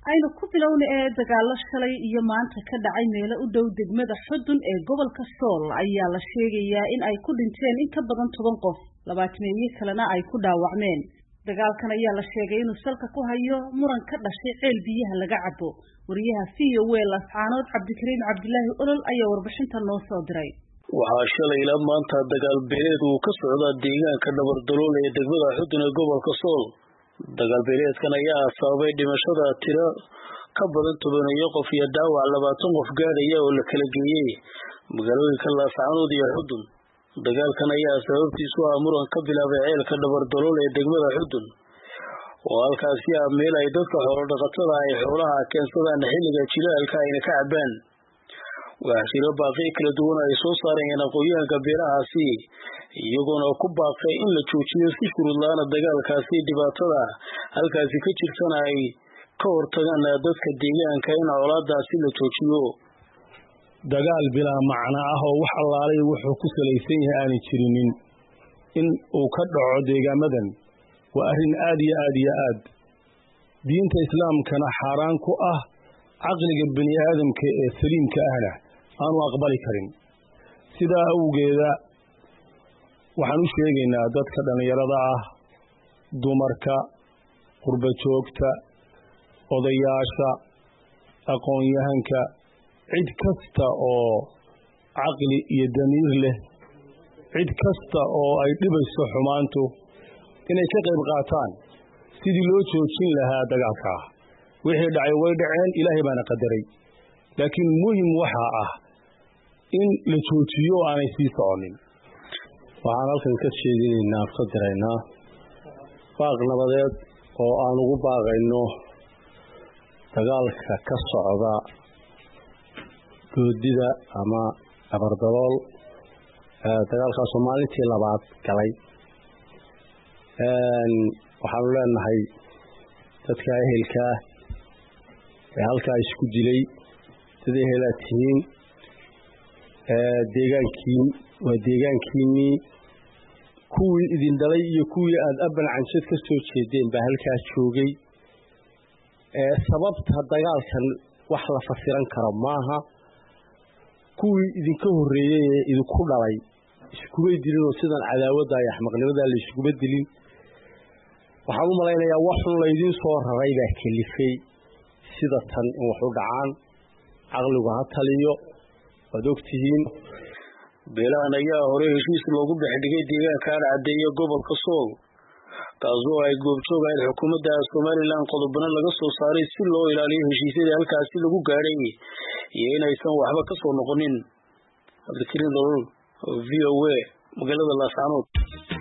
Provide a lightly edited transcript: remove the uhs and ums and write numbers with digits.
aynu ku bilowna dagaalo shalay iyo maanta ka dhacay meelo u dhow degmada Xudun ee gobolka Sool ayaa la sheegayaa in ay ku dhinteen in ka badan 10 qof 20 kalena ay ku dhaawacmeen dagaalkan ayaa la sheegay inuu salka ku hayo muran ka dhashay ceel biyaha laga cabo wariyaha VOA Lascaanood Cabdikariin Cabdullaahi Olol ayaa warbixinta noo soo diray waxaa shalay ilaa maanta dagaal beeleed uu ka socda deegaanka Dabardalool ee degmada Xudun ee gobolka Sool dagaal beeleedkan ayaa sababay dhimashada tiro ka badan 10 qof iyo dhaawac 20 qof gaaraya oo la kala geeyay magaalooyinka Lascaanood iyo Xudun dagaalkan ayaa sababtiisu ah muran ka bilaabay ceelka Dabardalool ee degmada Xudun oo halkaasi ah meel ay dadka xoolo dhaqatada ay xoolaha keensadaan xilliga jilaalka ay ka cabaan waxaa jira baaqi kala duwan ay soo saareen aqoonyahanka beerahaasi iyagoona ku baaqay in la joojiyo si shuruud la'aan dagaalkaasi dhibaatada halkaasi ka jirtana ay ka hortagaan dadka deegaanka in colaadaasi la joojiyo dagaal bilaa macna ah oo wax allaalay wuxuu ku salaysan yahay aan jirinin in uu ka dhaco deegaamadan waa arrin aad iyo aad diinta islaamkana xaraan ku ah aqliga bani aadamka ee saliimka ahna aanu aqbali karin sidaa awgeeda waxaan u sheegaynaa dadka dhalinyarada ah dumarka qurba joogta odayaasha aqoonyahanka cid kasta oo aqli iyo damiir leh cid kasta oo ay dhibayso xumaantu inay ka qayb qaataan sidii loo joojin lahaa dagaalka wixii dhacay way dhaceen ilaahay baana qadaray laakiin muhiim waxa ah in la joojiyo aanay sii soconin waxaan halkan ka sheegaynaa qadaraynaa baaq nabadeed oo aan ugu baaqayno dagaalka ka socda goodida ama Dabardalool dagaalkaas maalintii labaad galay waxaan leenahay dadka ehelka ee halkaa isku dilay sida ehelatihiin deegaankiinii kuwii idin dhalay iyo kuwii aad aban canjad ka soo jeedeen baa halkaa joogay sababta dagaalkan wax la fasiran karo maaha kuwii idinka horreeyay ee idinku dhalay iskuba dilin oo sidan cadaawadda iyo axmaqnimada la iskuba dilin waxaan u malaynayaa waxun laydin soo raray baa kalifay sida tan in wax u dhacaan aqligu ha taliyo waad ogtihiin beelahan ayaa hore heshiis loogu dhexdhigay deegaanka Caddeeye gobolka Sool kaasoo ay goobjoogaan xukuumadda Soomaaliland qodobana laga soo saaray si loo ilaaliyo heshiisyada halkaasi lagu gaaray iyo inaysan waxba ka soo noqonin Cabdikariin Olol VOA magaalada Lascaanood